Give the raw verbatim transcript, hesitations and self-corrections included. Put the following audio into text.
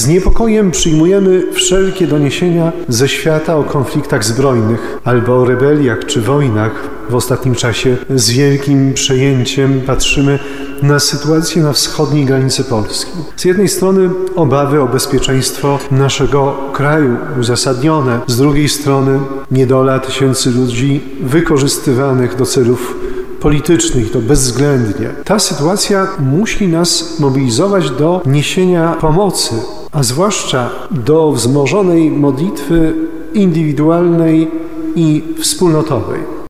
Z niepokojem przyjmujemy wszelkie doniesienia ze świata o konfliktach zbrojnych albo o rebeliach czy wojnach. W ostatnim czasie z wielkim przejęciem patrzymy na sytuację na wschodniej granicy Polski. Z jednej strony obawy o bezpieczeństwo naszego kraju uzasadnione, z drugiej strony niedola tysięcy ludzi wykorzystywanych do celów politycznych, to bezwzględnie. Ta sytuacja musi nas mobilizować do niesienia pomocy, a zwłaszcza do wzmożonej modlitwy indywidualnej i wspólnotowej.